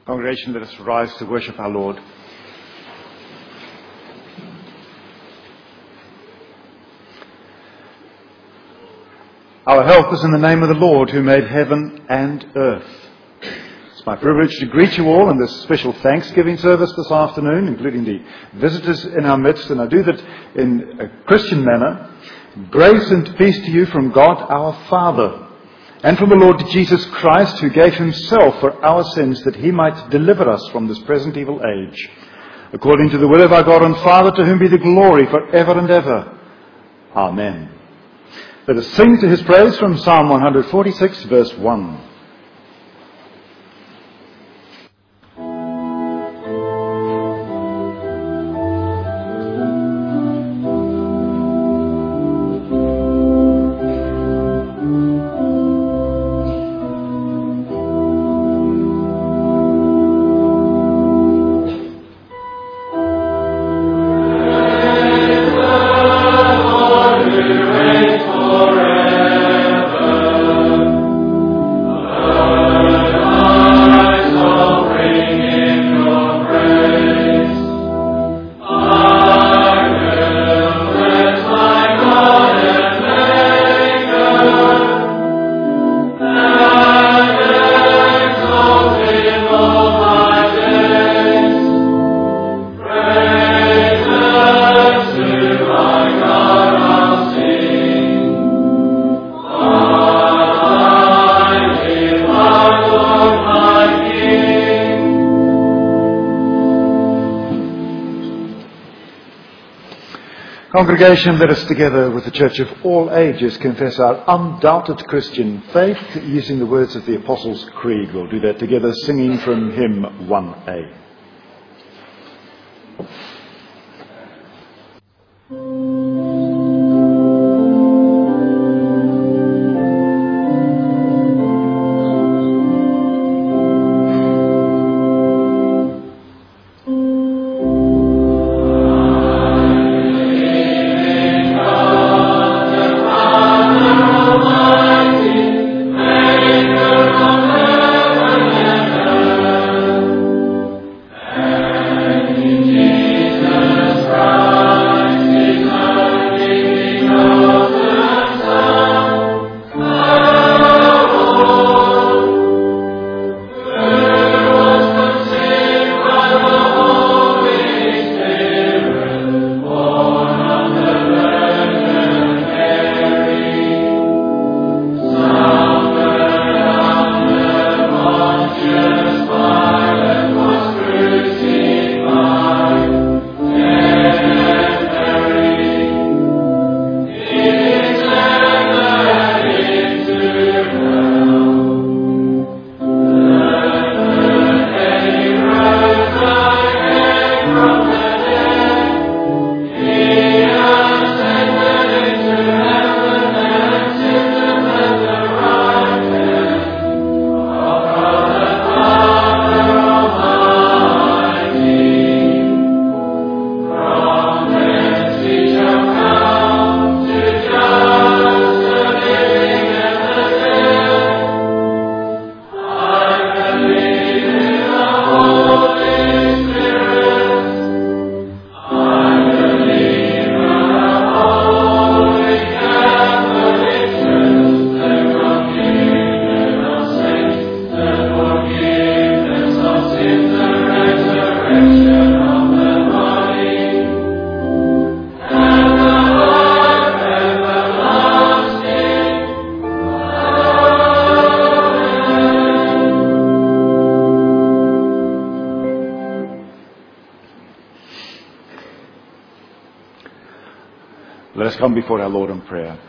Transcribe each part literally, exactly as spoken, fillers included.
Congregation, let us rise to worship our Lord. Our help is in the name of the Lord who made heaven and earth. It's my privilege to greet you all in this special Thanksgiving service this afternoon, including the visitors in our midst, and I do that in a Christian manner. Grace and peace to you from God our Father, and from the Lord Jesus Christ, who gave himself for our sins that he might deliver us from this present evil age, according to the will of our God and Father, to whom be the glory for ever and ever. Amen. Let us sing to his praise from Psalm one forty-six, verse one. Congregation, let us together with the Church of all ages confess our undoubted Christian faith using the words of the Apostles' Creed. We'll do that together singing from hymn one A. Let us come before our Lord in prayer.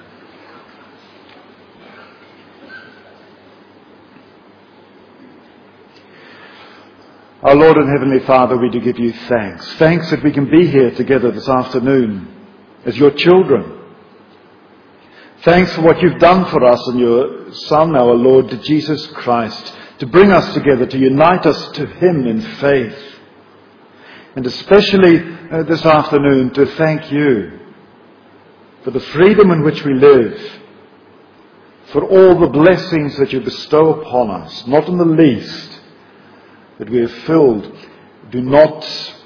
Our Lord and Heavenly Father, we do give you thanks. Thanks that we can be here together this afternoon as your children. Thanks for what you've done for us and your Son, our Lord Jesus Christ, to bring us together, to unite us to him in faith. And especially uh, this afternoon to thank you for the freedom in which we live, for all the blessings that you bestow upon us, not in the least that we are filled, do not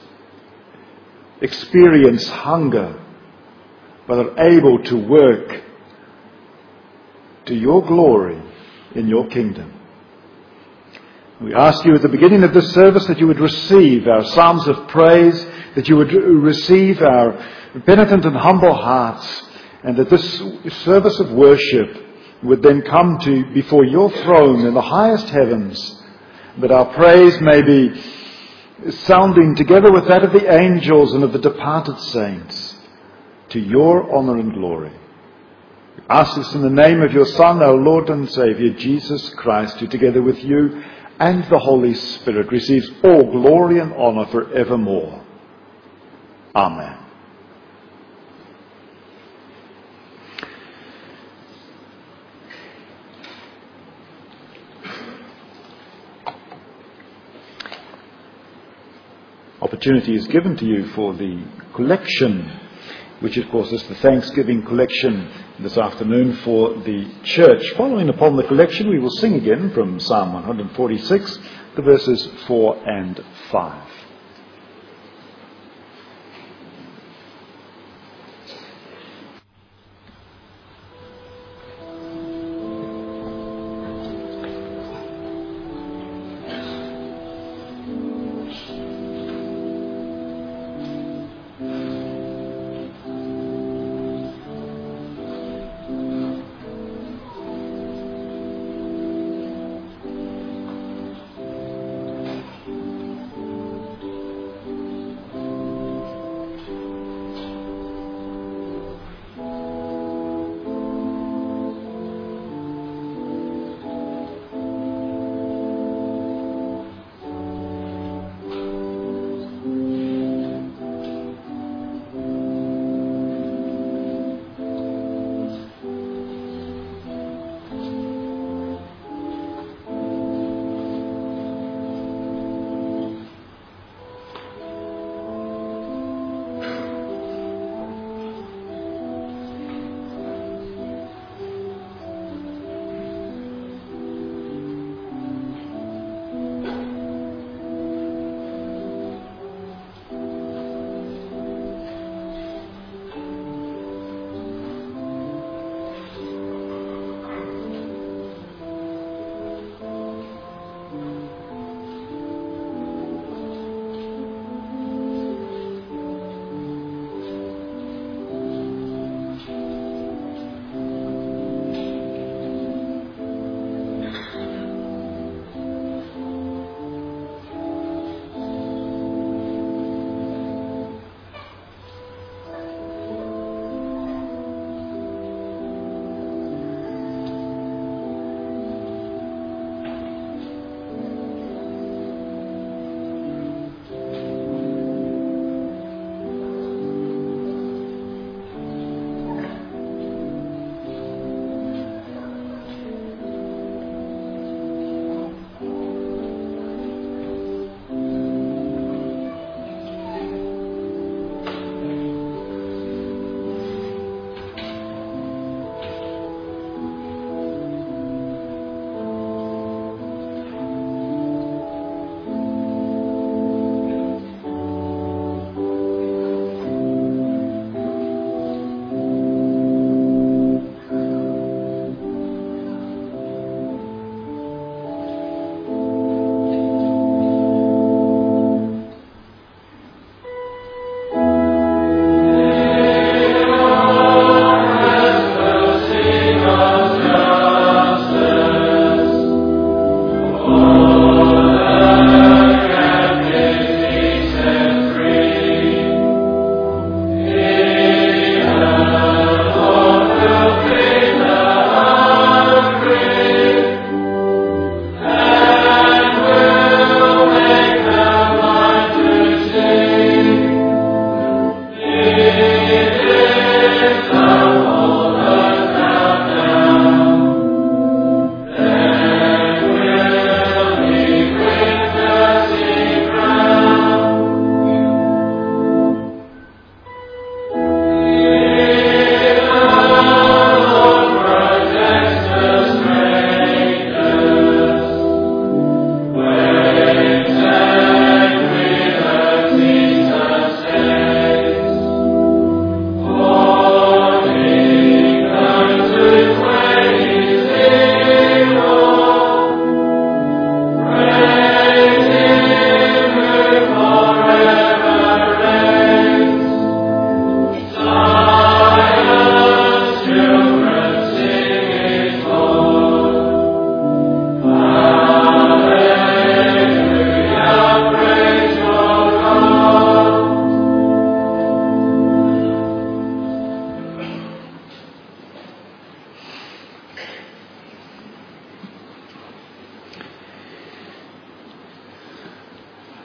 experience hunger, but are able to work to your glory in your kingdom. We ask you at the beginning of this service that you would receive our psalms of praise, that you would receive our penitent and humble hearts, and that this service of worship would then come to before your throne in the highest heavens, that our praise may be sounding together with that of the angels and of the departed saints to your honour and glory. We ask this in the name of your Son, our Lord and Saviour, Jesus Christ, who together with you and the Holy Spirit receives all glory and honour for evermore. Amen. Opportunity is given to you for the collection, which of course is the Thanksgiving collection this afternoon for the church. Following upon the collection, we will sing again from Psalm one forty-six, the verses four and five.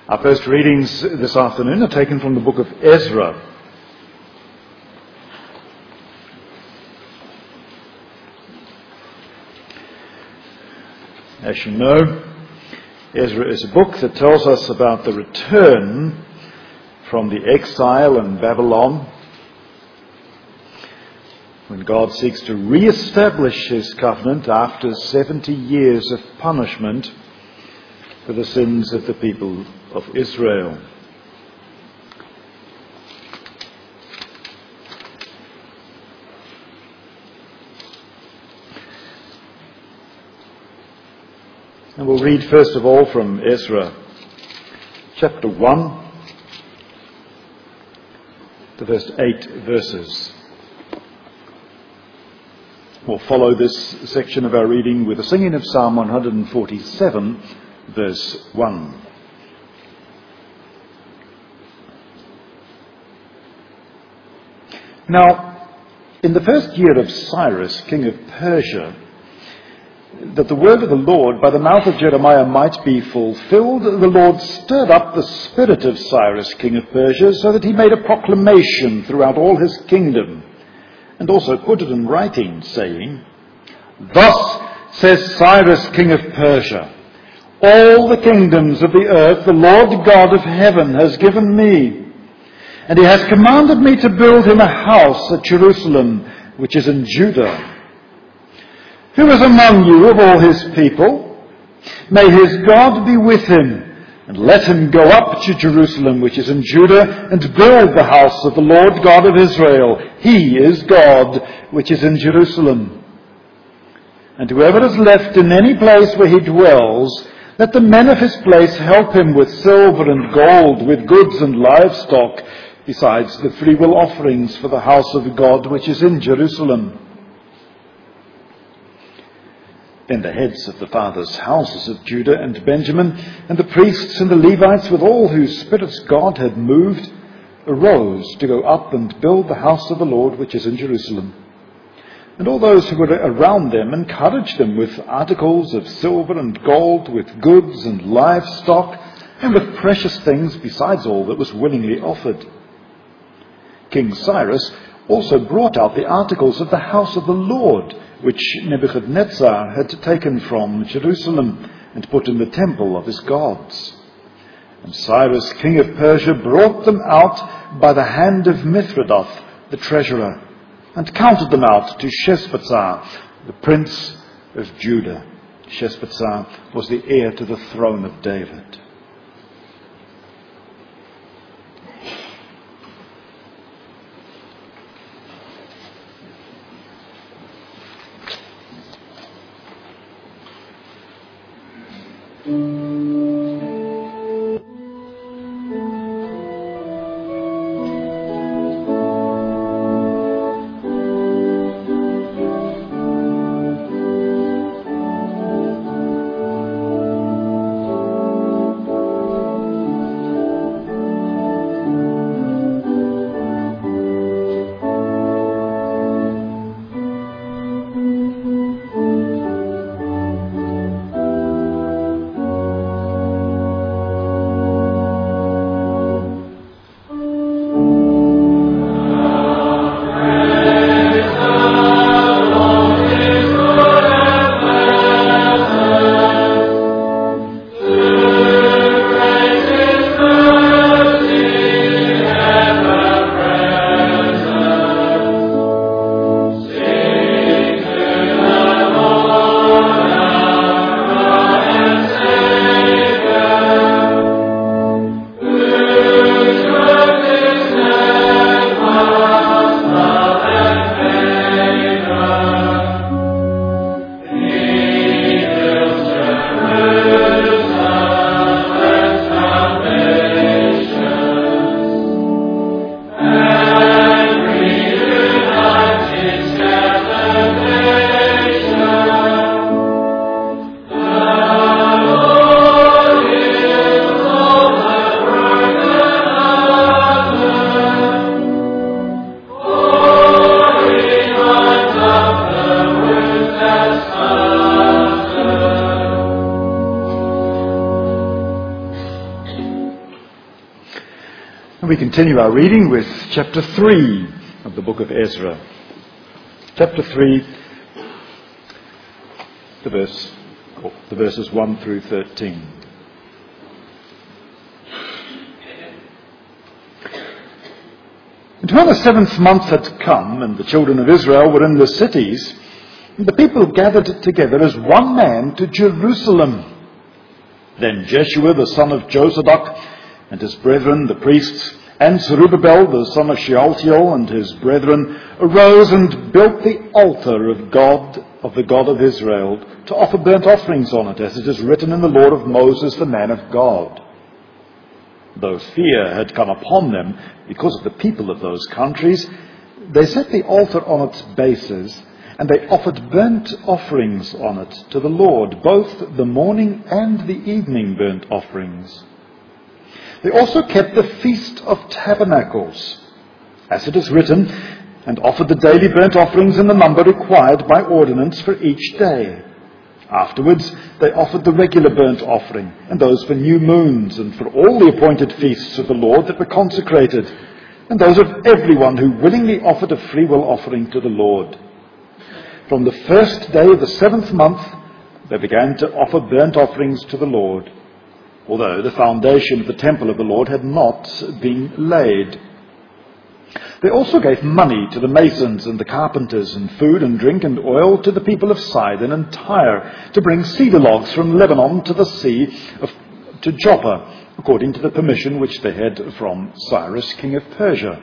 Our first readings this afternoon are taken from the book of Ezra. As you know, Ezra is a book that tells us about the return from the exile in Babylon, when God seeks to re-establish his covenant after seventy years of punishment for the sins of the people of Israel. And we'll read first of all from Ezra chapter one, the first eight verses. We'll follow this section of our reading with the singing of Psalm one forty-seven, verse one. Now, in the first year of Cyrus, king of Persia, that the word of the Lord by the mouth of Jeremiah might be fulfilled, the Lord stirred up the spirit of Cyrus, king of Persia, so that he made a proclamation throughout all his kingdom, and also put it in writing, saying, "Thus says Cyrus, king of Persia, all the kingdoms of the earth the Lord God of heaven has given me, and he has commanded me to build him a house at Jerusalem, which is in Judah. Who is among you of all his people? May his God be with him, and let him go up to Jerusalem, which is in Judah, and build the house of the Lord God of Israel. He is God, which is in Jerusalem. And whoever is left in any place where he dwells, let the men of his place help him with silver and gold, with goods and livestock, besides the freewill offerings for the house of God, which is in Jerusalem." Then the heads of the fathers' houses of Judah and Benjamin, and the priests and the Levites, with all whose spirits God had moved, arose to go up and build the house of the Lord, which is in Jerusalem. And all those who were around them encouraged them with articles of silver and gold, with goods and livestock, and with precious things, besides all that was willingly offered. King Cyrus also brought out the articles of the house of the Lord, which Nebuchadnezzar had taken from Jerusalem and put in the temple of his gods. And Cyrus, king of Persia, brought them out by the hand of Mithredath, the treasurer, and counted them out to Sheshbazzar, the prince of Judah. Sheshbazzar was the heir to the throne of David. We continue our reading with chapter three of the book of Ezra. Chapter three, the verse, or the verses one through thirteen. And when the seventh month had come, and the children of Israel were in the cities, the people gathered together as one man to Jerusalem. Then Jeshua the son of Jozadak and his brethren, the priests, and Zerubbabel the son of Shealtiel and his brethren, arose and built the altar of God, of the God of Israel, to offer burnt offerings on it, as it is written in the law of Moses, the man of God. Though fear had come upon them because of the people of those countries, they set the altar on its bases, and they offered burnt offerings on it to the Lord, both the morning and the evening burnt offerings. They also kept the Feast of Tabernacles, as it is written, and offered the daily burnt offerings in the number required by ordinance for each day. Afterwards, they offered the regular burnt offering, and those for new moons, and for all the appointed feasts of the Lord that were consecrated, and those of everyone who willingly offered a freewill offering to the Lord. From the first day of the seventh month, they began to offer burnt offerings to the Lord, although the foundation of the temple of the Lord had not been laid. They also gave money to the masons and the carpenters, and food and drink and oil to the people of Sidon and Tyre, to bring cedar logs from Lebanon to the sea, of, to Joppa, according to the permission which they had from Cyrus, king of Persia.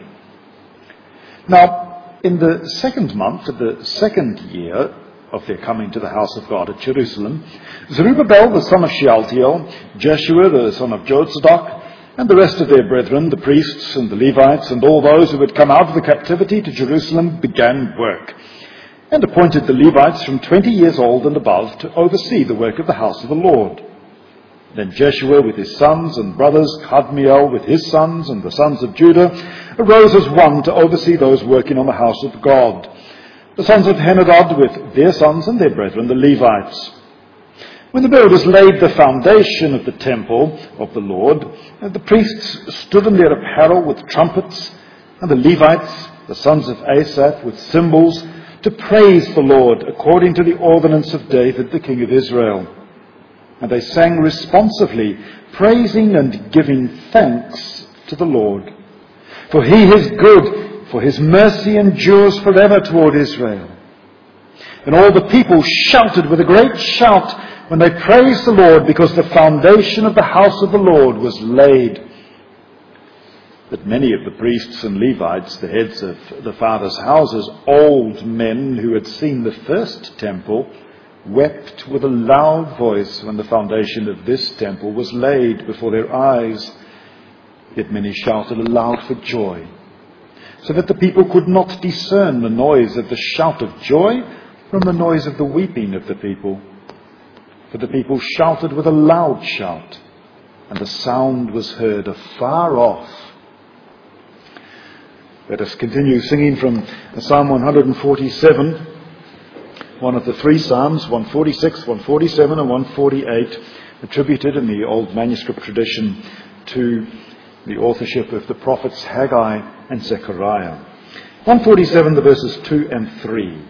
Now, in the second month of the second year of their coming to the house of God at Jerusalem, Zerubbabel the son of Shealtiel, Jeshua the son of Jozadak, and the rest of their brethren, the priests and the Levites, and all those who had come out of the captivity to Jerusalem, began work, and appointed the Levites from twenty years old and above to oversee the work of the house of the Lord. Then Jeshua with his sons and brothers, Kadmiel with his sons, and the sons of Judah, arose as one to oversee those working on the house of God. The sons of Henadad with their sons and their brethren, the Levites. When the builders laid the foundation of the temple of the Lord, the priests stood in their apparel with trumpets, and the Levites, the sons of Asaph, with cymbals, to praise the Lord according to the ordinance of David, the king of Israel. And they sang responsively, praising and giving thanks to the Lord. For he is good, for his mercy endures forever toward Israel. And all the people shouted with a great shout when they praised the Lord, because the foundation of the house of the Lord was laid. But many of the priests and Levites, the heads of the fathers' houses, old men who had seen the first temple, wept with a loud voice when the foundation of this temple was laid before their eyes. Yet many shouted aloud for joy, so that the people could not discern the noise of the shout of joy from the noise of the weeping of the people. For the people shouted with a loud shout, and the sound was heard afar off. Let us continue singing from Psalm one forty-seven, one of the three Psalms, one forty-six, one forty-seven and one forty-eight, attributed in the old manuscript tradition to the authorship of the prophets Haggai and Zechariah. one forty-seven, the verses two and three.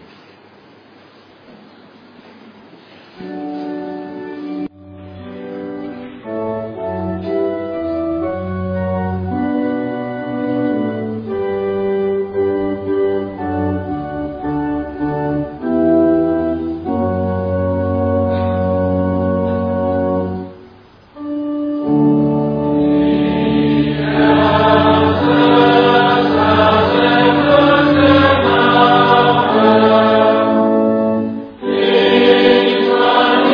One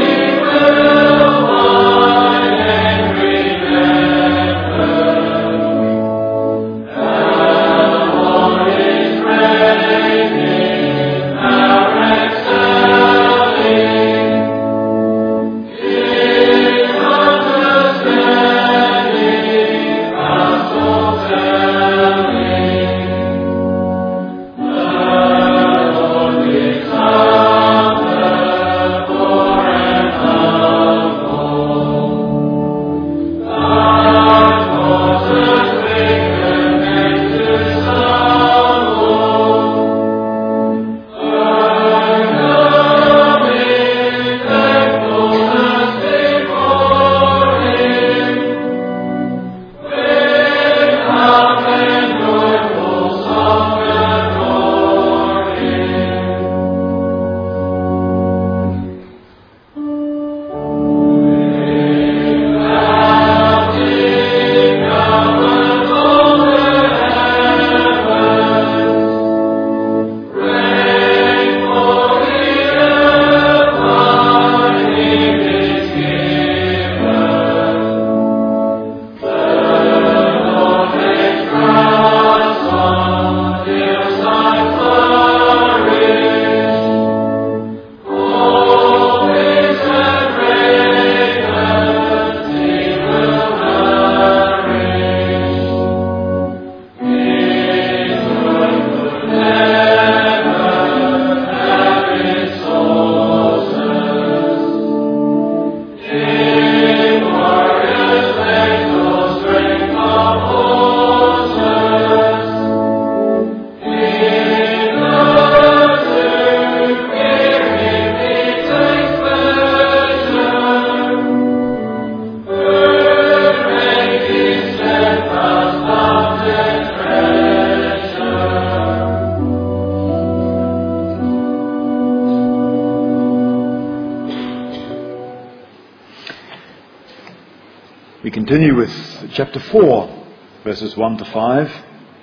We continue with chapter four, verses one to five.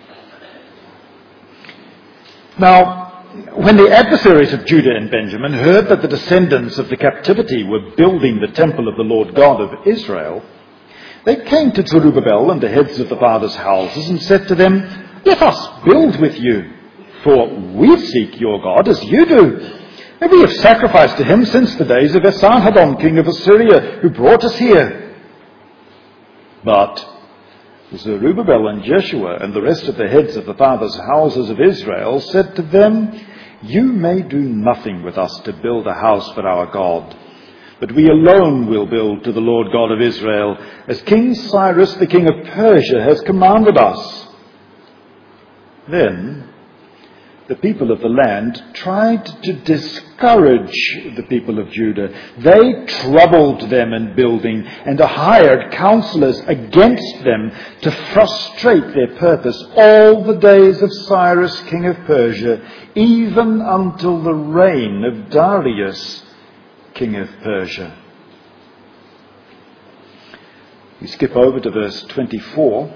Now, when the adversaries of Judah and Benjamin heard that the descendants of the captivity were building the temple of the Lord God of Israel, they came to Zerubbabel and the heads of the fathers' houses and said to them, "Let us build with you, for we seek your God as you do. And we have sacrificed to him since the days of Esarhaddon, king of Assyria, who brought us here." But Zerubbabel and Jeshua and the rest of the heads of the fathers' houses of Israel said to them, "You may do nothing with us to build a house for our God, but we alone will build to the Lord God of Israel, as King Cyrus the king of Persia has commanded us." Then the people of the land tried to discourage the people of Judah. They troubled them in building and hired counselors against them to frustrate their purpose all the days of Cyrus, king of Persia, even until the reign of Darius, king of Persia. We skip over to verse twenty-four.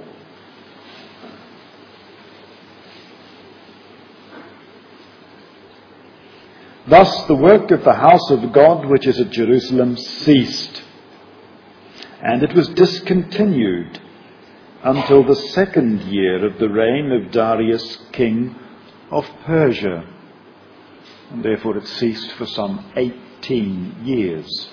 Thus the work of the house of God which is at Jerusalem ceased, and it was discontinued until the second year of the reign of Darius, king of Persia. And therefore it ceased for some eighteen years.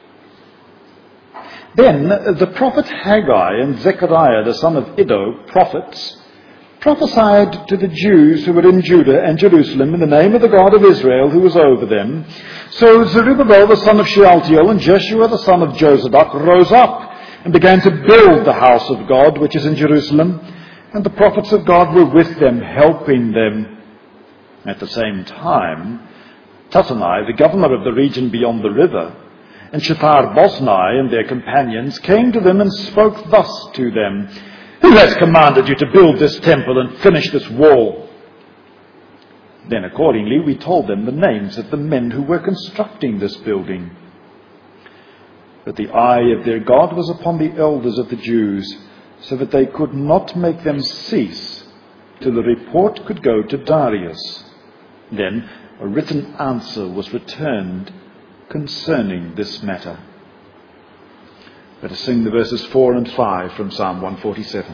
Then the prophet Haggai and Zechariah, the son of Iddo, prophets, prophesied to the Jews who were in Judah and Jerusalem in the name of the God of Israel who was over them. So Zerubbabel the son of Shealtiel and Jeshua the son of Jozadak rose up and began to build the house of God which is in Jerusalem, and the prophets of God were with them, helping them. At the same time, Tattenai, the governor of the region beyond the river, and Shethar-Boznai and their companions came to them and spoke thus to them, "Who has commanded you to build this temple and finish this wall?" Then accordingly we told them the names of the men who were constructing this building. But the eye of their God was upon the elders of the Jews, so that they could not make them cease till the report could go to Darius. Then a written answer was returned concerning this matter. Let us sing the verses four and five from Psalm one forty-seven.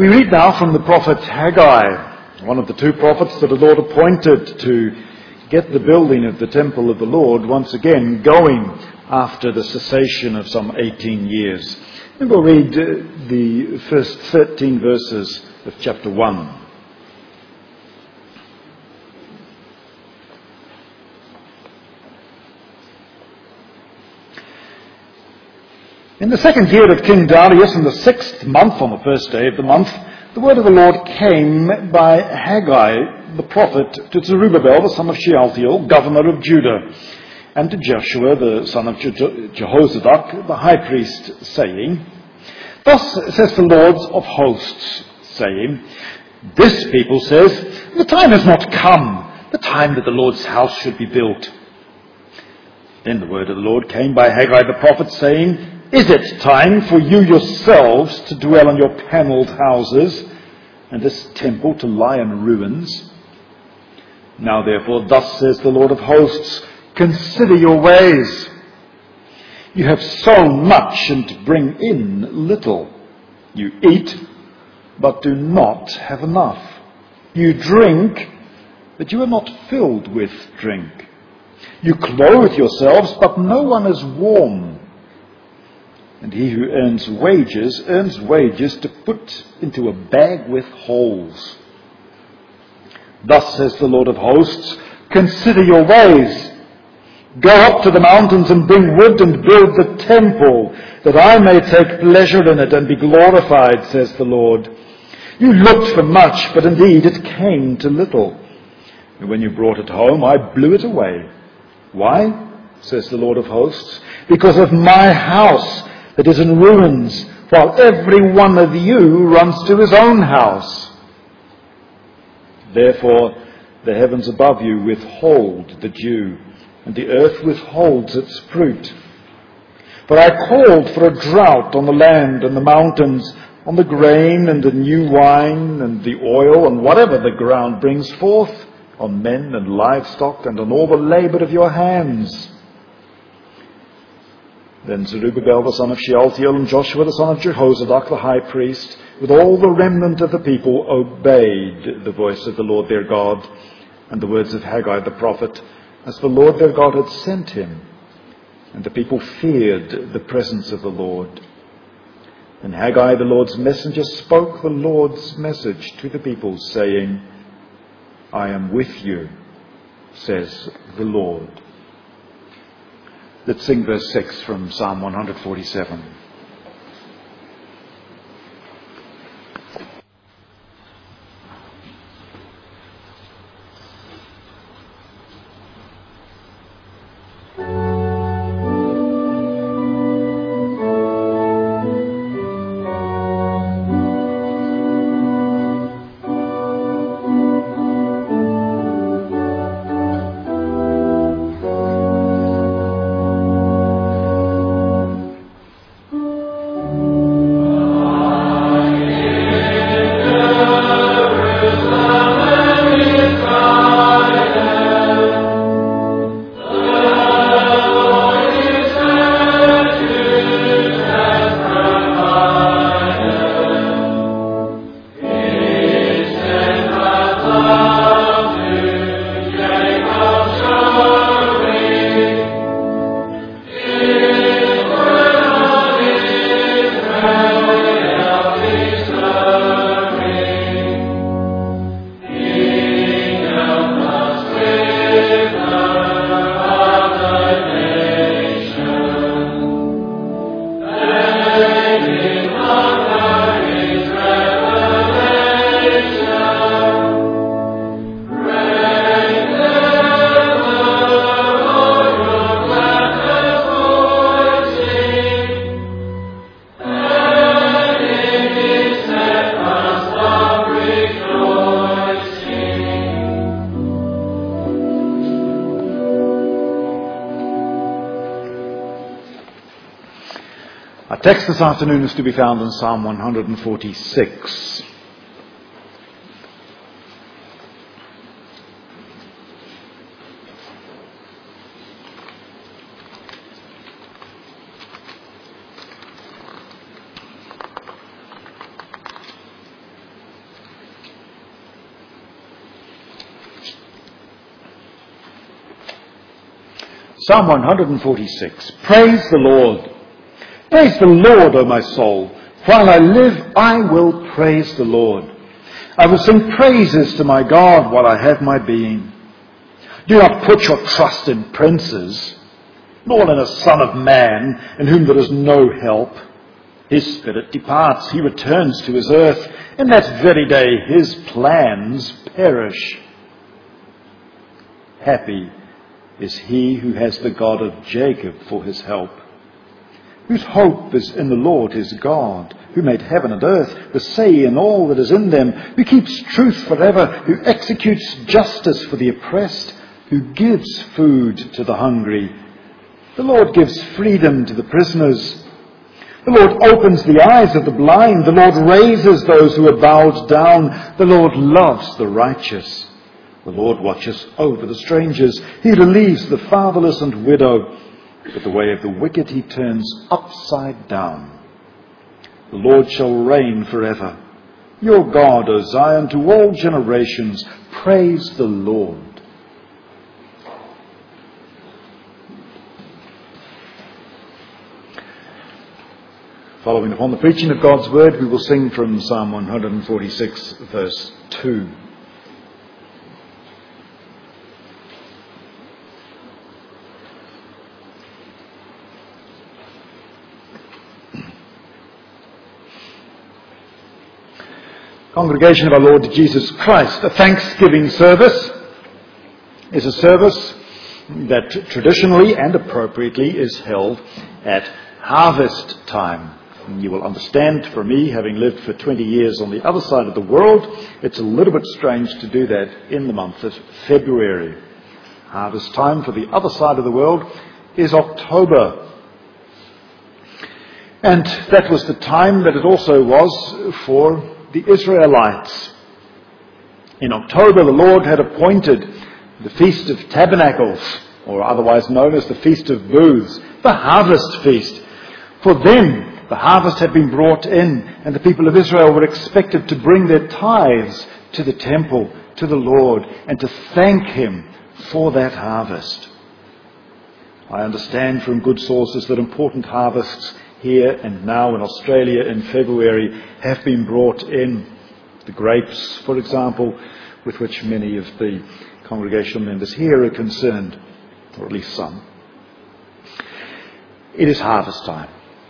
We read now from the prophet Haggai, one of the two prophets that the Lord appointed to get the building of the temple of the Lord once again going after the cessation of some eighteen years. And we'll read uh, the first thirteen verses of chapter one. In the second year of King Darius, in the sixth month, on the first day of the month, the word of the Lord came by Haggai the prophet to Zerubbabel, the son of Shealtiel, governor of Judah, and to Joshua, the son of Je- Jehozadak, the high priest, saying, Thus says the Lord of hosts, saying, This people says, The time has not come, the time that the Lord's house should be built. Then the word of the Lord came by Haggai the prophet, saying, Is it time for you yourselves to dwell in your panelled houses, and this temple to lie in ruins? Now therefore, thus says the Lord of hosts, Consider your ways. You have sown much and bring in little. You eat, but do not have enough. You drink, but you are not filled with drink. You clothe yourselves, but no one is warm. And he who earns wages, earns wages to put into a bag with holes. Thus says the Lord of hosts, Consider your ways. Go up to the mountains and bring wood and build the temple, that I may take pleasure in it and be glorified, says the Lord. You looked for much, but indeed it came to little. And when you brought it home, I blew it away. Why? Says the Lord of hosts. Because of my house that is in ruins, while every one of you runs to his own house. Therefore, the heavens above you withhold the dew, and the earth withholds its fruit. For I called for a drought on the land and the mountains, on the grain and the new wine and the oil, and whatever the ground brings forth, on men and livestock, and on all the labor of your hands. Then Zerubbabel the son of Shealtiel and Joshua the son of Jehozadak the high priest, with all the remnant of the people, obeyed the voice of the Lord their God, and the words of Haggai the prophet, as the Lord their God had sent him. And the people feared the presence of the Lord. And Haggai the Lord's messenger spoke the Lord's message to the people, saying, I am with you, says the Lord. Let's sing verse six from Psalm one forty-seven. Our text this afternoon is to be found in Psalm one forty-six. Psalm one forty-six. Praise the Lord. Praise the Lord, O my soul. While I live, I will praise the Lord. I will sing praises to my God while I have my being. Do not put your trust in princes, nor in a son of man, in whom there is no help. His spirit departs, he returns to his earth, and that very day his plans perish. Happy is he who has the God of Jacob for his help, whose hope is in the Lord his God, who made heaven and earth, the sea and all that is in them, who keeps truth forever, who executes justice for the oppressed, who gives food to the hungry. The Lord gives freedom to the prisoners. The Lord opens the eyes of the blind. The Lord raises those who are bowed down. The Lord loves the righteous. The Lord watches over the strangers. He relieves the fatherless and widow. But the way of the wicked he turns upside down. The Lord shall reign forever. Your God, O Zion, to all generations. Praise the Lord. Following upon the preaching of God's word, we will sing from Psalm one forty-six, verse two. Congregation of our Lord Jesus Christ, a Thanksgiving service is a service that traditionally and appropriately is held at harvest time. And you will understand, for me, having lived for twenty years on the other side of the world, it's a little bit strange to do that in the month of February. Harvest time for the other side of the world is October. And that was the time that it also was for the Israelites. In October, the Lord had appointed the Feast of Tabernacles, or otherwise known as the Feast of Booths, the harvest feast. For them, the harvest had been brought in, and the people of Israel were expected to bring their tithes to the temple, to the Lord, and to thank him for that harvest. I understand from good sources that important harvests here and now in Australia in February have been brought in. The grapes, for example, with which many of the congregational members here are concerned, or at least some. It is harvest time.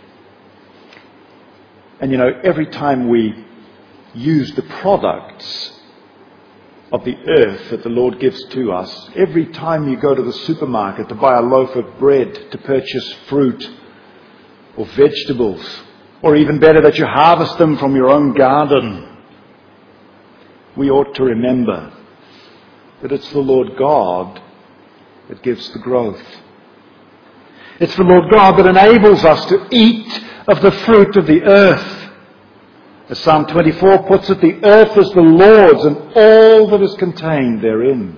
And you know, every time we use the products of the earth that the Lord gives to us, every time you go to the supermarket to buy a loaf of bread, to purchase fruit or vegetables, or even better, that you harvest them from your own garden, we ought to remember that it's the Lord God that gives the growth. It's the Lord God that enables us to eat of the fruit of the earth. As Psalm twenty-four puts it, the earth is the Lord's and all that is contained therein.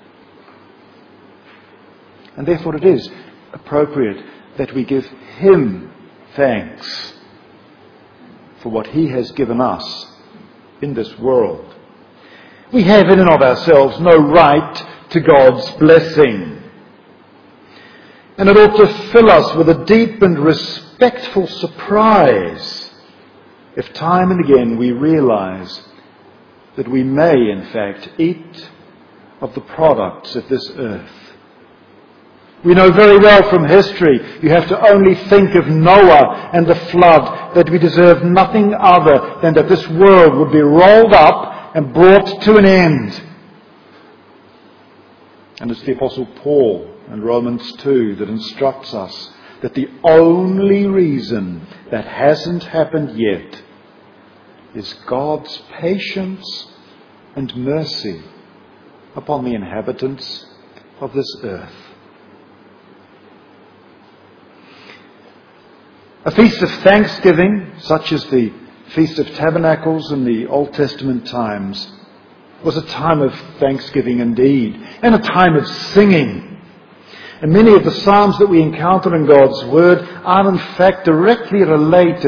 And therefore it is appropriate that we give him thanks for what he has given us in this world. We have in and of ourselves no right to God's blessing. And it ought to fill us with a deep and respectful surprise if time and again we realize that we may in fact eat of the products of this earth. We know very well from history, you have to only think of Noah and the flood, that we deserve nothing other than that this world would be rolled up and brought to an end. And it's the Apostle Paul in Romans two that instructs us that the only reason that hasn't happened yet is God's patience and mercy upon the inhabitants of this earth. A feast of thanksgiving, such as the Feast of Tabernacles in the Old Testament times, was a time of thanksgiving indeed, and a time of singing. And many of the psalms that we encounter in God's Word are in fact directly related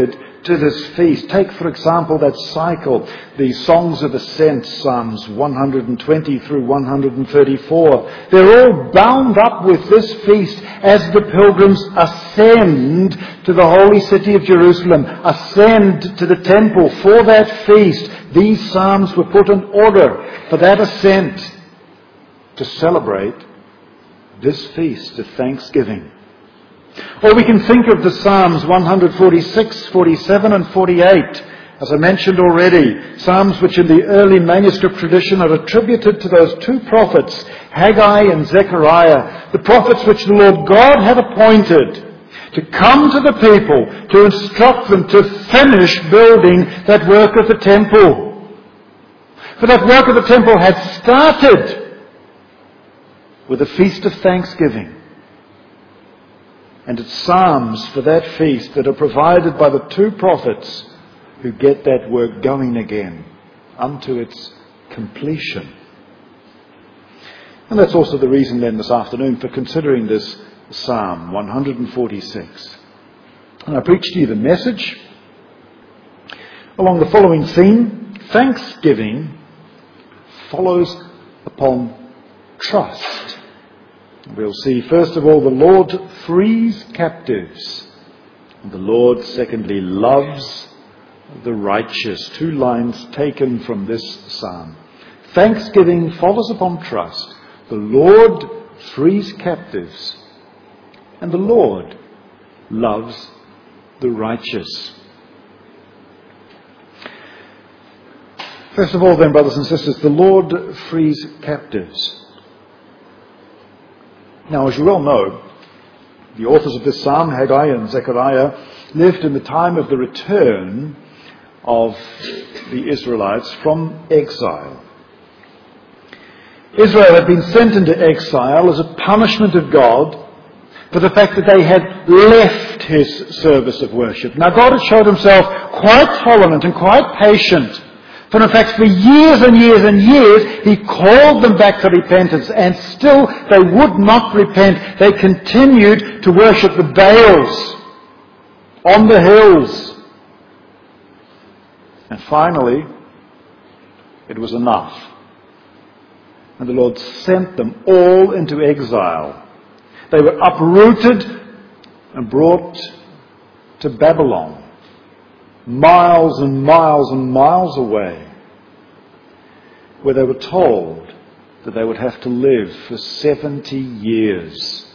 to this feast. Take, for example, that cycle, the Songs of Ascent, Psalms one hundred twenty through one hundred thirty-four. They're all bound up with this feast as the pilgrims ascend to the holy city of Jerusalem, ascend to the temple for that feast. These psalms were put in order for that ascent to celebrate this feast of thanksgiving. Or we can think of the Psalms one forty-six, forty-seven and forty-eight. As I mentioned already, Psalms which in the early manuscript tradition are attributed to those two prophets, Haggai and Zechariah, the prophets which the Lord God had appointed to come to the people, to instruct them to finish building that work of the temple. For that work of the temple had started with a feast of thanksgiving. And it's psalms for that feast that are provided by the two prophets who get that work going again unto its completion. And that's also the reason then this afternoon for considering this Psalm one forty-six. And I preach to you the message along the following theme: thanksgiving follows upon trust. We'll see, first of all, the Lord frees captives. And the Lord, secondly, loves the righteous. Two lines taken from this psalm. Thanksgiving follows upon trust. The Lord frees captives. And the Lord loves the righteous. First of all, then, brothers and sisters, the Lord frees captives. Now, as you well know, the authors of this psalm, Haggai and Zechariah, lived in the time of the return of the Israelites from exile. Israel had been sent into exile as a punishment of God for the fact that they had left his service of worship. Now, God had showed himself quite tolerant and quite patient. For in fact, for years and years and years, he called them back to repentance, and still they would not repent. They continued to worship the Baals on the hills. And finally, it was enough. And the Lord sent them all into exile. They were uprooted and brought to Babylon, miles and miles and miles away, where they were told that they would have to live for seventy years.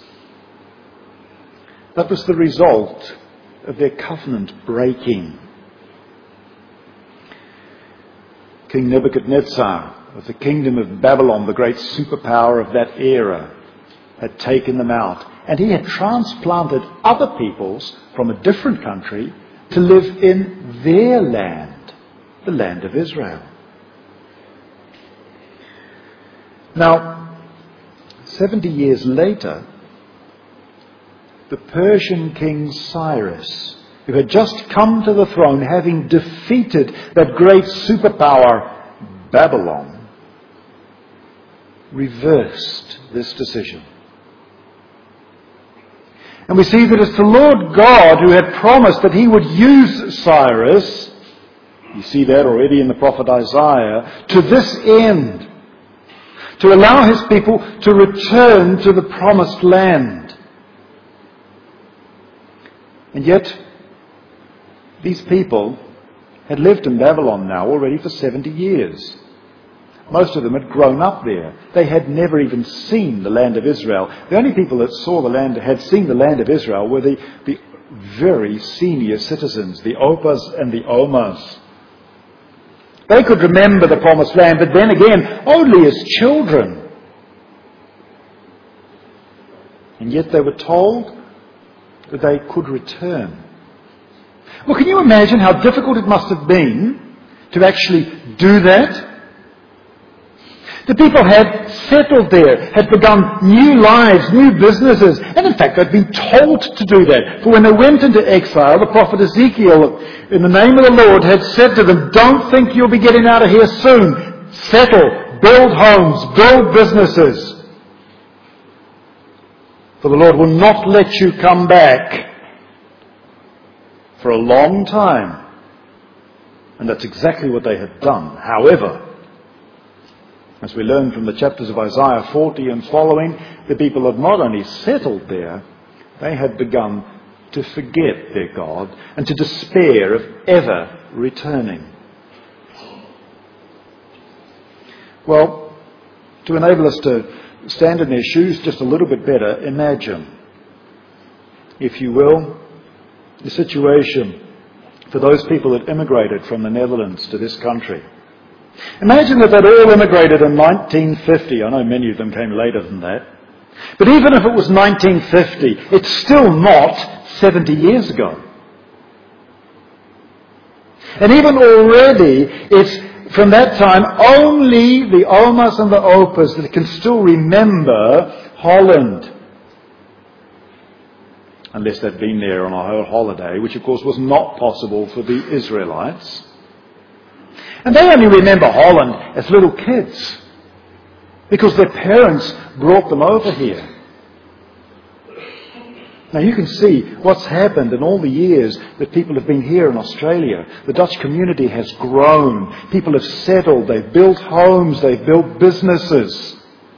That was the result of their covenant breaking. King Nebuchadnezzar of the kingdom of Babylon, the great superpower of that era, had taken them out. And he had transplanted other peoples from a different country to live in their land, the land of Israel. Now, seventy years later, the Persian king Cyrus, who had just come to the throne, having defeated that great superpower, Babylon, reversed this decision. And we see that it's the Lord God who had promised that he would use Cyrus, you see that already in the prophet Isaiah, to this end, to allow his people to return to the promised land. And yet, these people had lived in Babylon now already for seventy years. Most of them had grown up there. They had never even seen the land of Israel. The only people that saw the land, had seen the land of Israel, were the, the very senior citizens, the Opas and the Omas. They could remember the promised land, but then again, only as children. And yet they were told that they could return. Well, can you imagine how difficult it must have been to actually do that? The people had settled there, had begun new lives, new businesses, and in fact they'd been told to do that. For when they went into exile, the prophet Ezekiel, in the name of the Lord, had said to them, don't think you'll be getting out of here soon. Settle, build homes, build businesses. For the Lord will not let you come back for a long time. And that's exactly what they had done. However, as we learn from the chapters of Isaiah forty and following, the people had not only settled there, they had begun to forget their God and to despair of ever returning. Well, to enable us to stand in their shoes just a little bit better, imagine, if you will, the situation for those people that immigrated from the Netherlands to this country. Imagine that they'd all immigrated in nineteen fifty. I know many of them came later than that. But even if it was nineteen fifty, it's still not seventy years ago. And even already, it's from that time only the Omas and the Opas that can still remember Holland. Unless they'd been there on a whole holiday, which of course was not possible for the Israelites. And they only remember Holland as little kids, because their parents brought them over here. Now you can see what's happened in all the years that people have been here in Australia. The Dutch community has grown. People have settled. They've built homes. They've built businesses.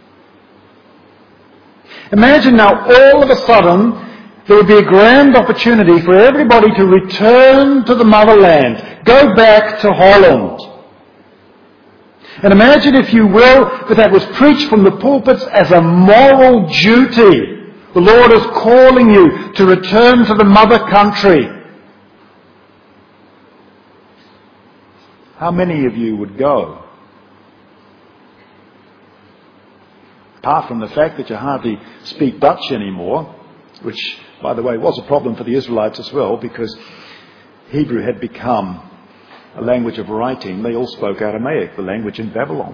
Imagine now all of a sudden there would be a grand opportunity for everybody to return to the motherland. Go back to Holland. And imagine, if you will, that that was preached from the pulpits as a moral duty. The Lord is calling you to return to the mother country. How many of you would go? Apart from the fact that you hardly speak Dutch anymore, which, by the way, was a problem for the Israelites as well, because Hebrew had become a language of writing. They all spoke Aramaic, the language in Babylon.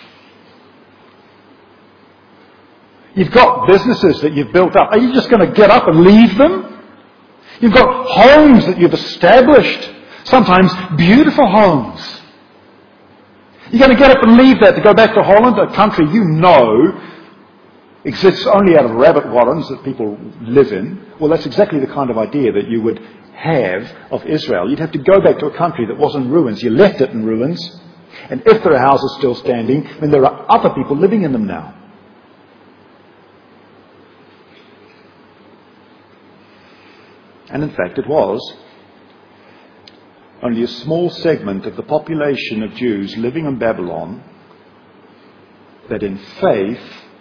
You've got businesses that you've built up. Are you just going to get up and leave them? You've got homes that you've established, sometimes beautiful homes. You're going to get up and leave that to go back to Holland, a country you know exists only out of rabbit warrens that people live in. Well, that's exactly the kind of idea that you would have of Israel. You'd have to go back to a country that was in ruins. You left it in ruins. And if there are houses still standing, then there are other people living in them now. And in fact it was only a small segment of the population of Jews living in Babylon that in faith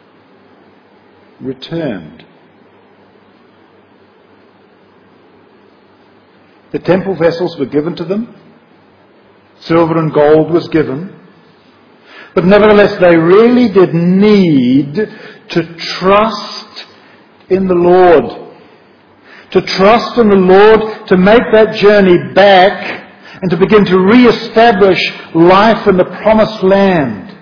returned. The temple vessels were given to them. Silver and gold was given. But nevertheless, they really did need to trust in the Lord. To trust in the Lord, to make that journey back and to begin to re-establish life in the promised land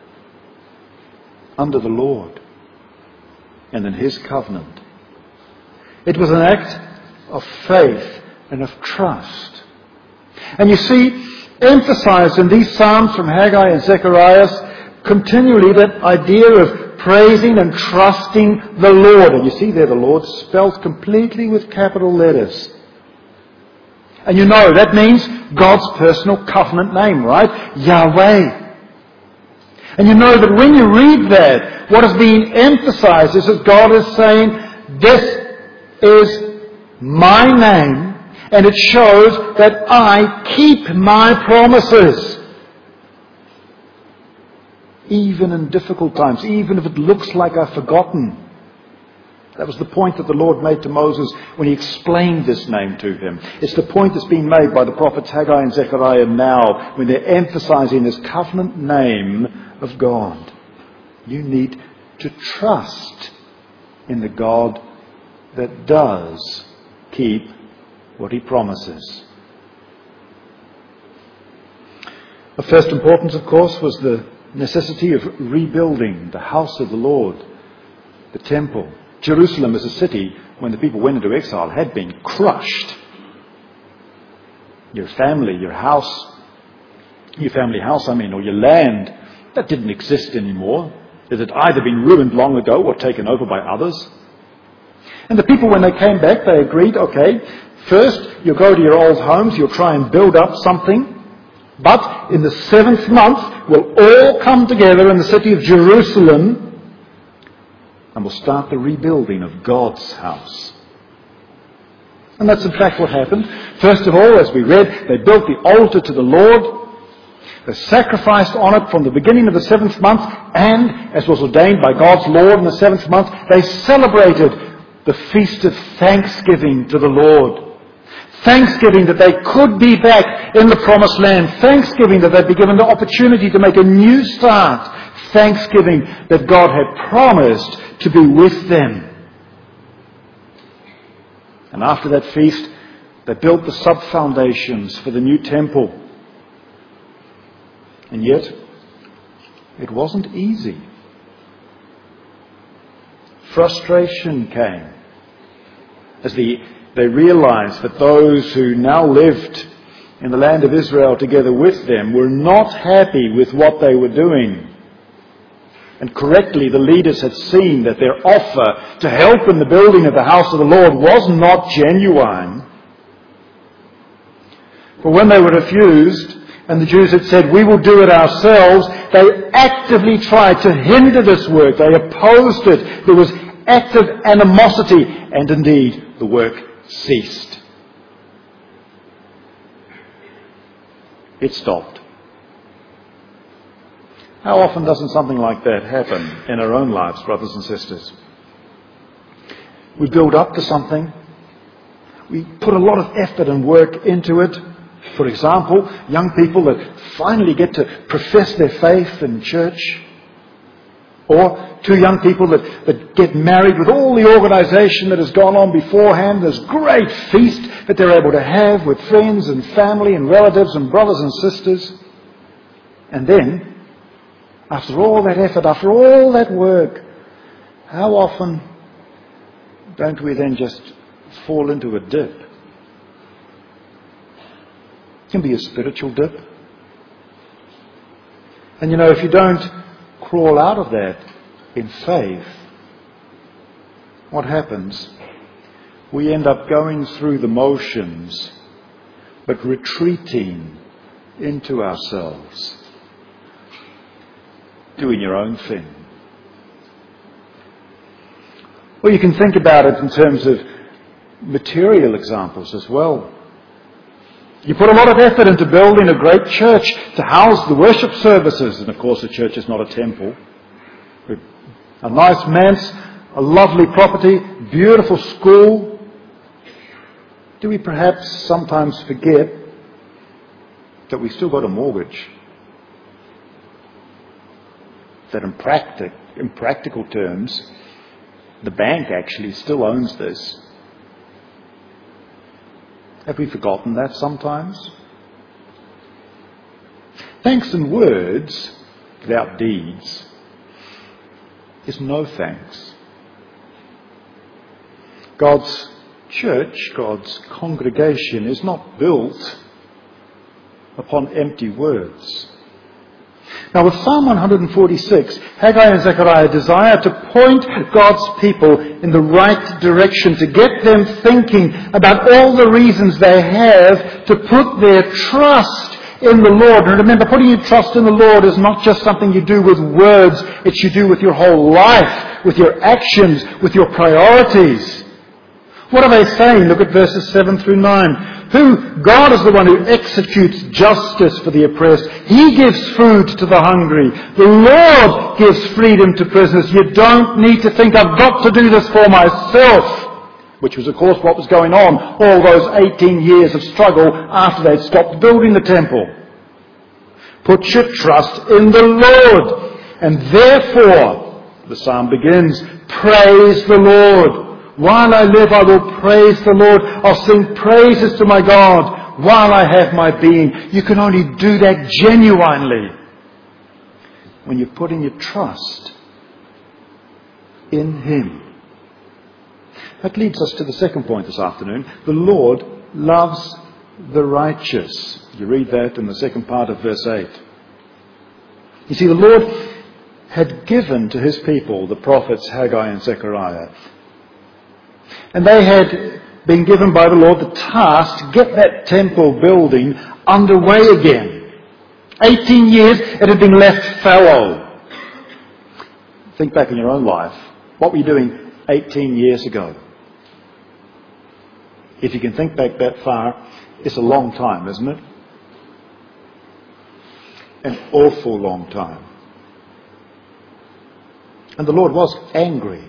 under the Lord and in His covenant. It was an act of faith and of trust. And you see, emphasized in these Psalms from Haggai and Zechariah continually that idea of praising and trusting the Lord. And you see there the Lord spelled completely with capital letters. And you know that means God's personal covenant name, right? Yahweh. And you know that when you read that, what is being emphasized is that God is saying, this is my name, and it shows that I keep my promises. Even in difficult times, even if it looks like I've forgotten. That was the point that the Lord made to Moses when He explained this name to him. It's the point that's being made by the prophets Haggai and Zechariah now when they're emphasizing this covenant name of God. You need to trust in the God that does keep what He promises. Of first importance, of course, was the necessity of rebuilding the house of the Lord, the temple. Jerusalem as a city, when the people went into exile, had been crushed. Your family, your house, your family house, I mean, or your land, that didn't exist anymore. It had either been ruined long ago or taken over by others. And the people, when they came back, they agreed, okay, First, you'll go to your old homes, you'll try and build up something. But in the seventh month, we'll all come together in the city of Jerusalem and we'll start the rebuilding of God's house. And that's in fact what happened. First of all, as we read, they built the altar to the Lord. They sacrificed on it from the beginning of the seventh month, and, as was ordained by God's Lord in the seventh month, they celebrated the feast of thanksgiving to the Lord. Thanksgiving that they could be back in the promised land. Thanksgiving that they'd be given the opportunity to make a new start. Thanksgiving that God had promised to be with them. And after that feast, they built the sub-foundations for the new temple. And yet, it wasn't easy. Frustration came as the They realized that those who now lived in the land of Israel together with them were not happy with what they were doing. And correctly, the leaders had seen that their offer to help in the building of the house of the Lord was not genuine. For when they were refused, and the Jews had said, "We will do it ourselves," they actively tried to hinder this work. They opposed it. There was active animosity, and indeed, the work ceased. It stopped. How often doesn't something like that happen in our own lives, brothers and sisters? We build up to something. We put a lot of effort and work into it. For example, young people that finally get to profess their faith in church. Or two young people that, that get married with all the organisation that has gone on beforehand. There's great feast that they're able to have with friends and family and relatives and brothers and sisters. And then, after all that effort, after all that work, how often don't we then just fall into a dip? It can be a spiritual dip. And you know, if you don't crawl out of that in faith, what happens? We end up going through the motions, but retreating into ourselves, doing your own thing. Or you can think about it in terms of material examples as well. You put a lot of effort into building a great church to house the worship services. And of course a church is not a temple. A nice manse, a lovely property, beautiful school. Do we perhaps sometimes forget that we still got a mortgage? That in, practic, in practical terms, the bank actually still owns this. Have we forgotten that sometimes? Thanks in words without deeds is no thanks. God's church, God's congregation is not built upon empty words. Now with Psalm one forty-six, Haggai and Zechariah desire to point God's people in the right direction, to get them thinking about all the reasons they have to put their trust in the Lord. And remember, putting your trust in the Lord is not just something you do with words, it's you do with your whole life, with your actions, with your priorities. What are they saying? Look at verses seven through nine. Who? God is the one who executes justice for the oppressed. He gives food to the hungry. The Lord gives freedom to prisoners. You don't need to think, I've got to do this for myself. Which was, of course, what was going on all those eighteen years of struggle after they'd stopped building the temple. Put your trust in the Lord. And therefore, the psalm begins, praise the Lord. While I live, I will praise the Lord. I'll sing praises to my God while I have my being. You can only do that genuinely when you're putting your trust in Him. That leads us to the second point this afternoon. The Lord loves the righteous. You read that in the second part of verse eight. You see, the Lord had given to His people the prophets Haggai and Zechariah. And they had been given by the Lord the task to get that temple building underway again. eighteen years it had been left fallow. Think back in your own life. What were you doing eighteen years ago? If you can think back that far, it's a long time, isn't it? An awful long time. And the Lord was angry.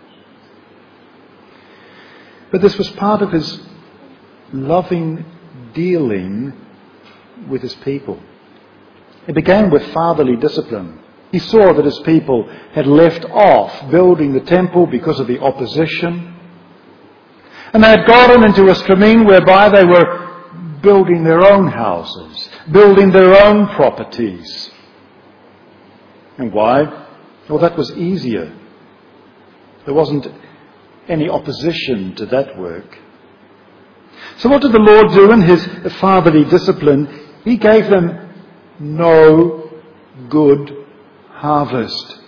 But this was part of his loving dealing with his people. It began with fatherly discipline. He saw that his people had left off building the temple because of the opposition. And they had gotten into a streaming whereby they were building their own houses, building their own properties. And why? Well, that was easier. There wasn't any opposition to that work. So what did the Lord do in his fatherly discipline? He gave them no good harvest.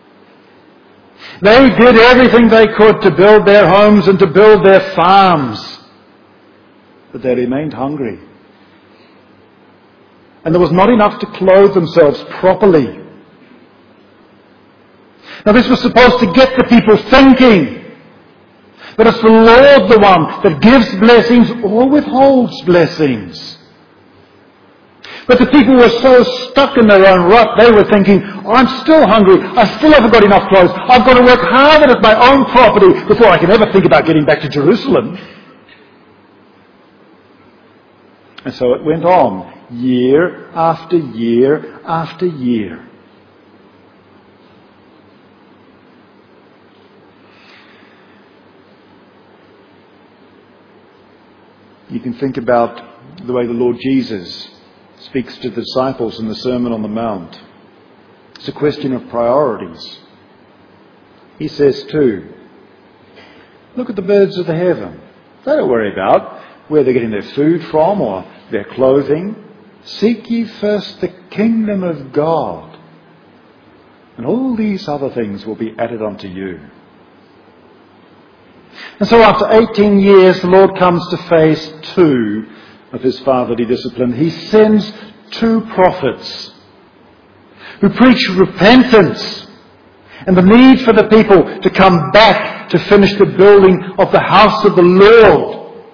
They did everything they could to build their homes and to build their farms. But they remained hungry. And there was not enough to clothe themselves properly. Now this was supposed to get the people thinking that it's the Lord the one that gives blessings or withholds blessings. But the people were so stuck in their own rut, they were thinking, oh, I'm still hungry, I still haven't got enough clothes, I've got to work harder at my own property before I can ever think about getting back to Jerusalem. And so it went on, year after year after year. You can think about the way the Lord Jesus speaks to the disciples in the Sermon on the Mount. It's a question of priorities. He says too, look at the birds of the heaven. They don't worry about where they're getting their food from or their clothing. Seek ye first the kingdom of God, and all these other things will be added unto you. And so after eighteen years, the Lord comes to phase two of his fatherly discipline. He sends two prophets who preach repentance and the need for the people to come back to finish the building of the house of the Lord.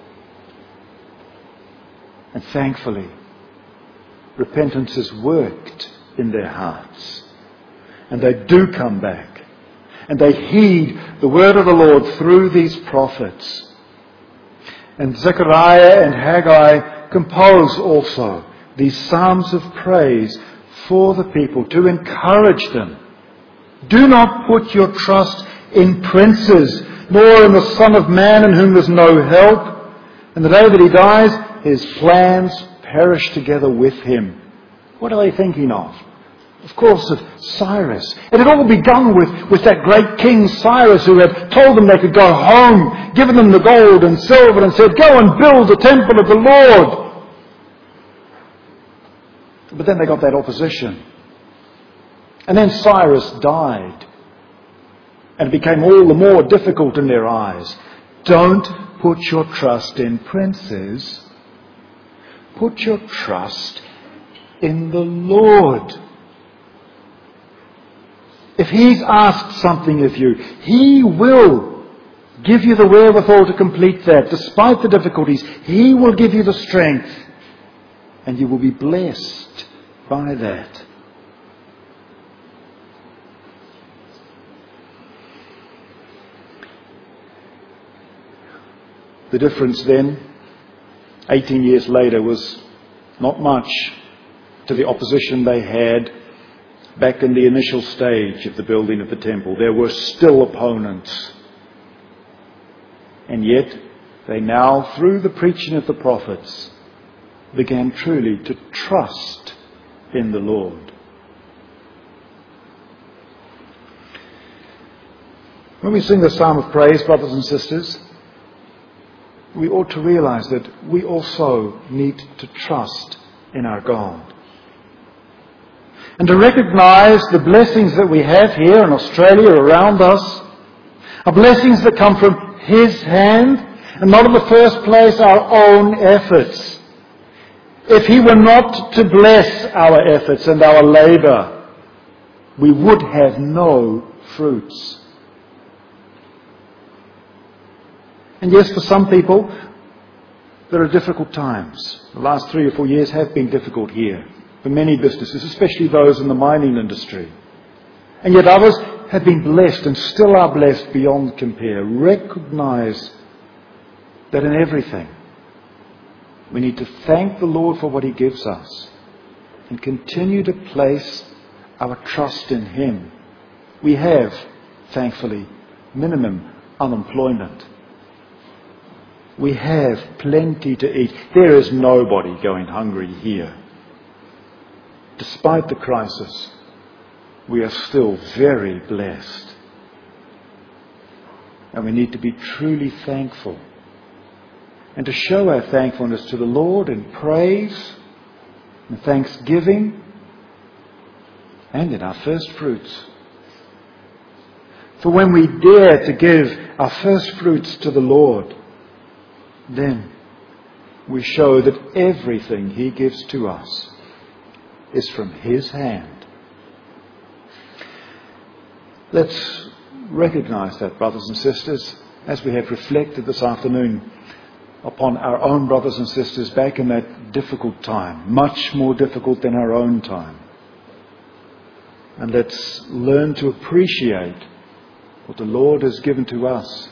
And thankfully, repentance has worked in their hearts. And they do come back. And they heed the word of the Lord through these prophets. And Zechariah and Haggai compose also these psalms of praise for the people to encourage them. Do not put your trust in princes, nor in the Son of Man in whom there's no help. And the day that he dies, his plans perish together with him. What are they thinking of? Of course, of Cyrus. It had all begun with, with that great king Cyrus who had told them they could go home, given them the gold and silver and said, go and build the temple of the Lord. But then they got that opposition. And then Cyrus died. And it became all the more difficult in their eyes. Don't put your trust in princes. Put your trust in the Lord. If he's asked something of you, he will give you the wherewithal to complete that. Despite the difficulties, he will give you the strength. And you will be blessed by that. The difference then, eighteen years later, was not much to the opposition they had back in the initial stage of the building of the temple. There were still opponents. And yet, they now, through the preaching of the prophets, began truly to trust in the Lord. When we sing the Psalm of Praise, brothers and sisters, we ought to realize that we also need to trust in our God. And to recognize the blessings that we have here in Australia around us are blessings that come from his hand and not in the first place our own efforts. If he were not to bless our efforts and our labour, we would have no fruits. And yes, for some people, there are difficult times. The last three or four years have been difficult here for many businesses, especially those in the mining industry. And yet others have been blessed and still are blessed beyond compare. Recognize that in everything we need to thank the Lord for what he gives us and continue to place our trust in him. We have, thankfully, minimum unemployment. We have plenty to eat. There is nobody going hungry here. Despite the crisis, we are still very blessed. And we need to be truly thankful. And to show our thankfulness to the Lord in praise and thanksgiving and in our first fruits. For when we dare to give our first fruits to the Lord, then we show that everything he gives to us is from his hand. Let's recognize that, brothers and sisters, as we have reflected this afternoon upon our own brothers and sisters back in that difficult time, much more difficult than our own time. And let's learn to appreciate what the Lord has given to us.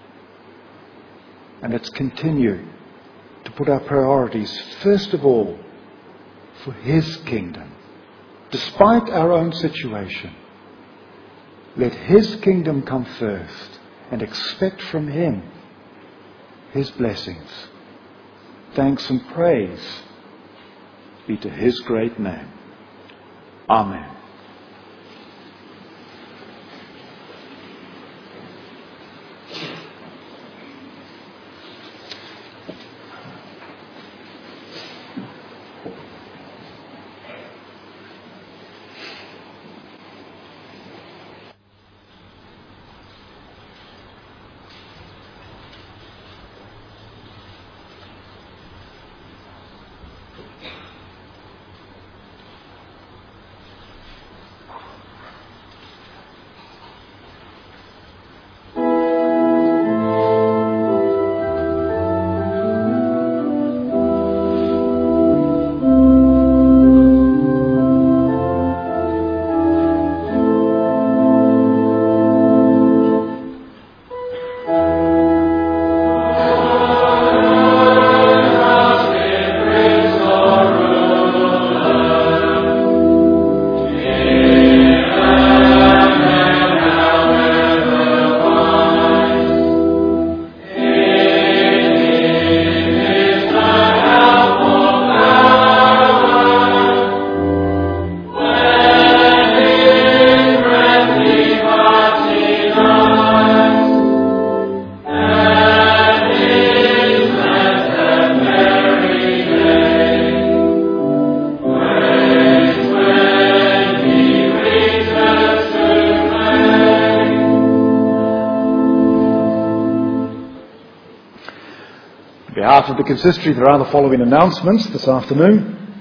And let's continue to put our priorities, first of all, for his kingdom. Despite our own situation, let his kingdom come first and expect from him his blessings. Thanks and praise be to his great name. Amen. On behalf of the consistory, there are the following announcements this afternoon.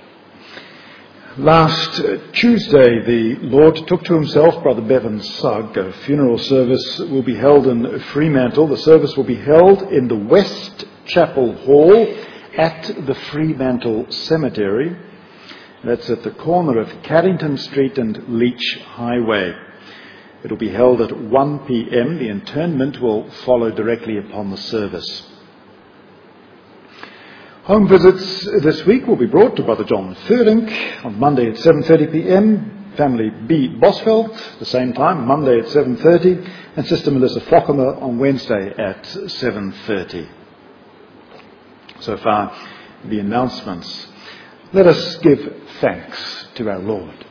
Last Tuesday, the Lord took to himself Brother Bevan Sugg. A funeral service will be held in Fremantle. The service will be held in the West Chapel Hall at the Fremantle Cemetery. That's at the corner of Carrington Street and Leach Highway. It will be held at one p.m. The interment will follow directly upon the service. Home visits this week will be brought to Brother John Furlink on Monday at seven thirty p.m, family B. Bosveld, the same time, Monday at seven thirty, and Sister Melissa Fockemer on Wednesday at seven thirty. So far, the announcements. Let us give thanks to our Lord.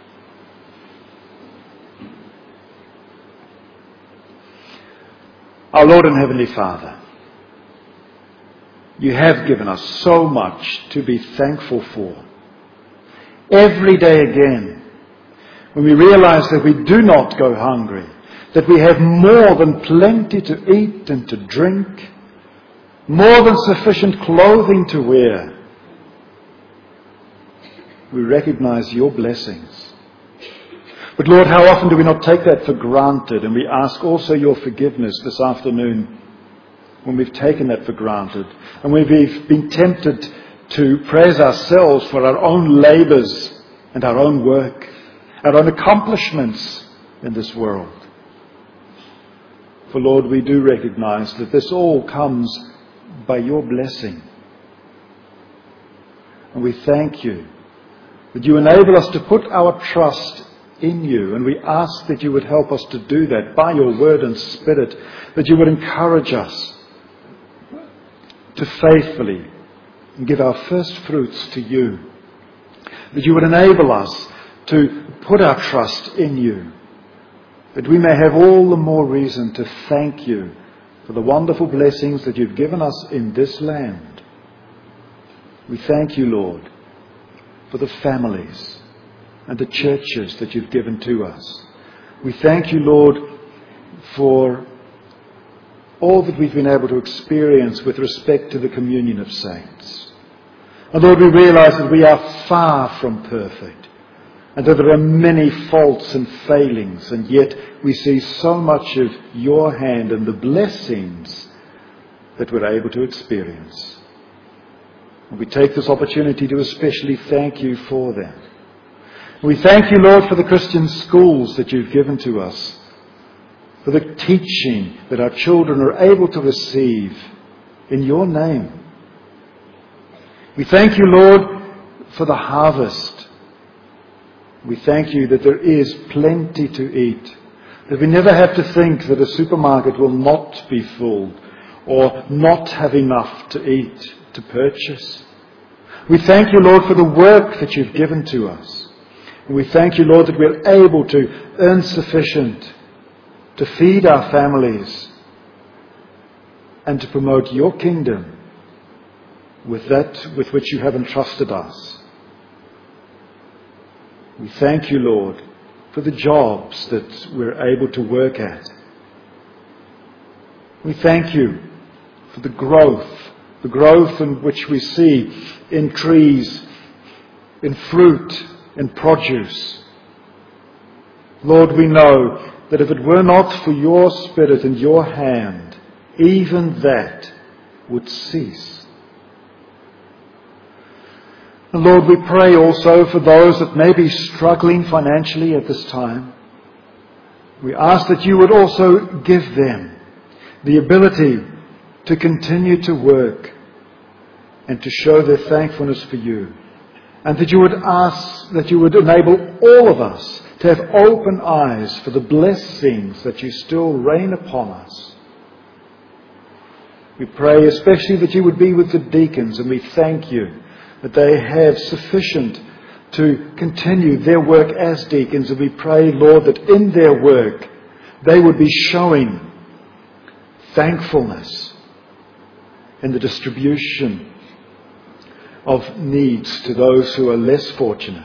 Our Lord and Heavenly Father, you have given us so much to be thankful for. Every day again, when we realize that we do not go hungry, that we have more than plenty to eat and to drink, more than sufficient clothing to wear. We recognize your blessings. But Lord, how often do we not take that for granted? And we ask also your forgiveness this afternoon when we've taken that for granted. And when we've been tempted to praise ourselves for our own labours and our own work, our own accomplishments in this world. For Lord, we do recognize that this all comes by your blessing. And we thank you that you enable us to put our trust in you. And we ask that you would help us to do that by your word and spirit, that you would encourage us to faithfully give our first fruits to you, that you would enable us to put our trust in you, that we may have all the more reason to thank you for the wonderful blessings that you've given us in this land. We thank you, Lord, for the families and the churches that you've given to us. We thank you, Lord, for all that we've been able to experience with respect to the communion of saints. And Lord, we realize that we are far from perfect and that there are many faults and failings, and yet we see so much of your hand and the blessings that we're able to experience. And we take this opportunity to especially thank you for them. We thank you, Lord, for the Christian schools that you've given to us, for the teaching that our children are able to receive in your name. We thank you, Lord, for the harvest. We thank you that there is plenty to eat, that we never have to think that a supermarket will not be full or not have enough to eat, to purchase. We thank you, Lord, for the work that you've given to us. And we thank you, Lord, that we're able to earn sufficient to feed our families and to promote your kingdom with that with which you have entrusted us. We thank you, Lord, for the jobs that we're able to work at. We thank you for the growth, the growth in which we see in trees, in fruit, in produce. Lord, we know that if it were not for your Spirit and your hand, even that would cease. And Lord, we pray also for those that may be struggling financially at this time. We ask that you would also give them the ability to continue to work and to show their thankfulness for you. And that you would ask, that you would enable all of us to have open eyes for the blessings that you still rain upon us. We pray especially that you would be with the deacons, and we thank you that they have sufficient to continue their work as deacons. And we pray, Lord, that in their work they would be showing thankfulness in the distribution of needs to those who are less fortunate.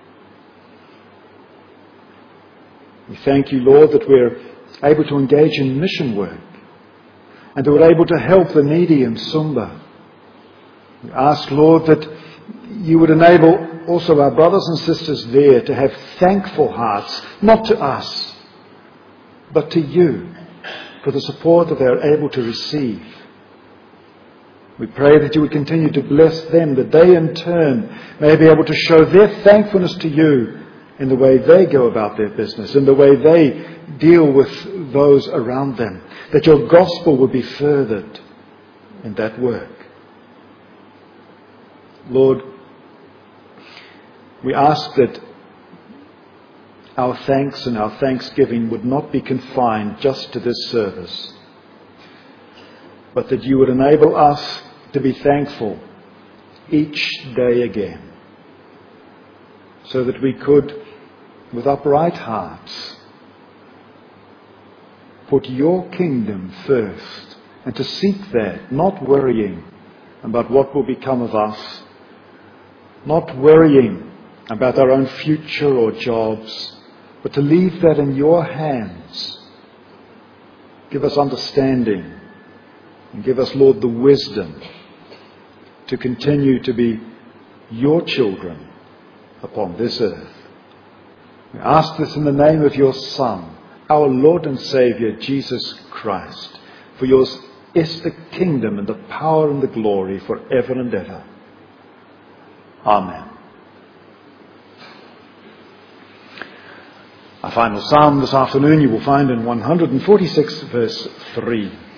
We thank you, Lord, that we're able to engage in mission work and that we're able to help the needy in Sumba. We ask, Lord, that you would enable also our brothers and sisters there to have thankful hearts, not to us, but to you, for the support that they are able to receive. We pray that you would continue to bless them, that they in turn may be able to show their thankfulness to you in the way they go about their business, in the way they deal with those around them, that your gospel would be furthered in that work. Lord, we ask that our thanks and our thanksgiving would not be confined just to this service, but that you would enable us to be thankful each day again, so that we could, with upright hearts, put your kingdom first and to seek that, not worrying about what will become of us, not worrying about our own future or jobs, but to leave that in your hands. Give us understanding And give us, Lord, the wisdom to continue to be your children upon this earth. We ask this in the name of your Son, our Lord and Saviour, Jesus Christ. For yours is the kingdom and the power and the glory forever and ever. Amen. Our final psalm this afternoon you will find in one forty-six verse three.